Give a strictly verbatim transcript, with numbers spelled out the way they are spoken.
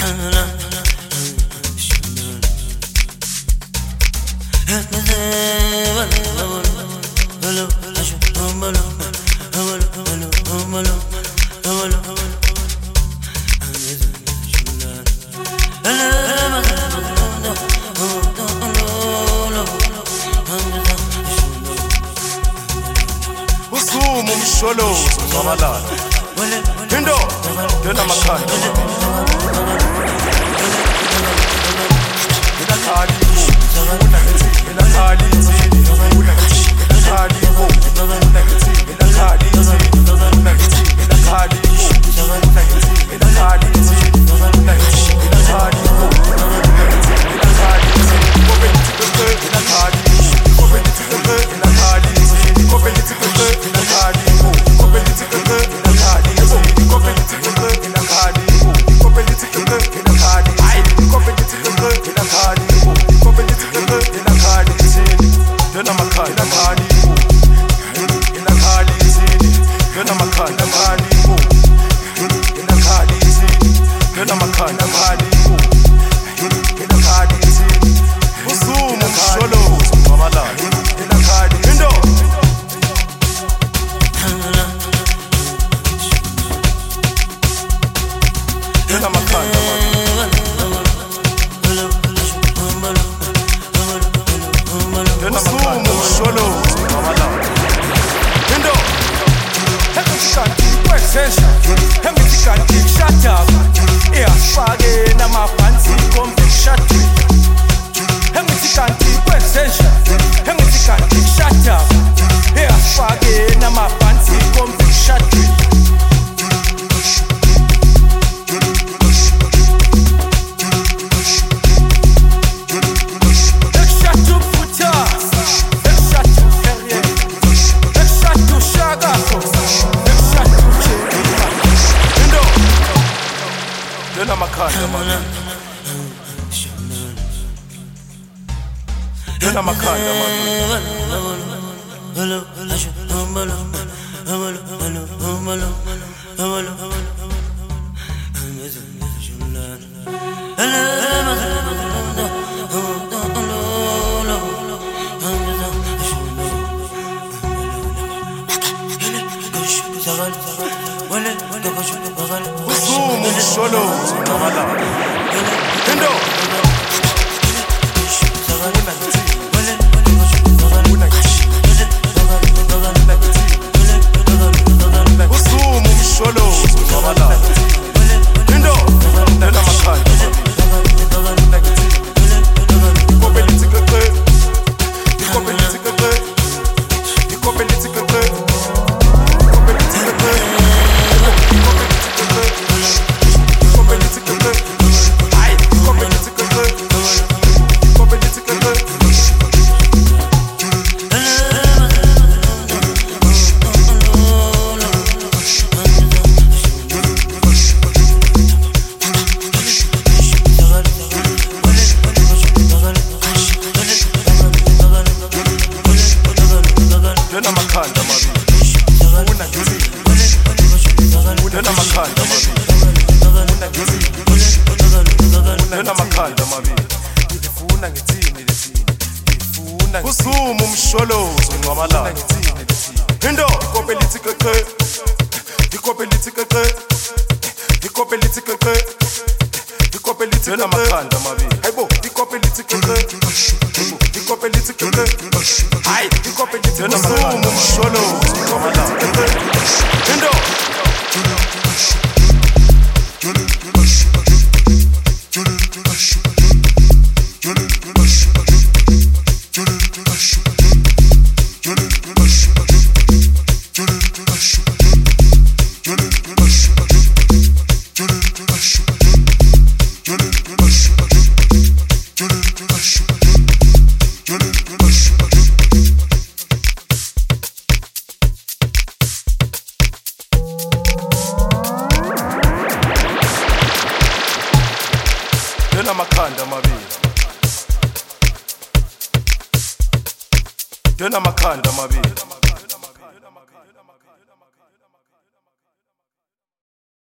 Usumu msholozo ngabalala into yena makhanda ila khali una ngithi ila khali ithini una ngithi ila khali una ngithi ila khali ithini una ngithi ila khali una ngithi ila khali ithini una ngithi ila khali ila khali ithini kopelithi keke ila khali kopelithi keke ila khali ithini kopelithi keke ila khali kopelithi keke ila khali ithini kopelithi keke ila khali kopelithi keke ila khali ai kopelithi keke ila khali kopelithi keke ila khali ithini yona makhanda khali ila khali ithini yona makhanda khali ila khali ithini yona makhanda khali ila khali ithini usumu msholozo ngabalala ila khali into yona makhanda usumu msholozo ngabalala into Hemisikanti kwesesha Hemisikanti kushataba Iyafake namaphansi komveshadwe Hemisikanti kwesesha Hemisikanti kushataba Iyafake namaphansi komveshadwe yona makhanda mami yona makhanda mami usumu msholozo ngabalala into usumu msholozo ngabalala into yona makhanda kopelithi keke kopelithi keke kopelithi keke kopelithi keke yona makhanda mami una ngithi yona makhanda mami una ngithi yona makhanda mami ngifuna ngithini lethini ngifuna usumu msholozo ngabalala ngithini lethini into kopelithi keke ikopelithi keke ikopelithi keke ikopelithi yona makhanda mami hayibo ikopelithi keke ikopelithi keke hai ikopelithi yona makhanda msholozo ngabalala into yona makhanda mabili yona makhanda mabili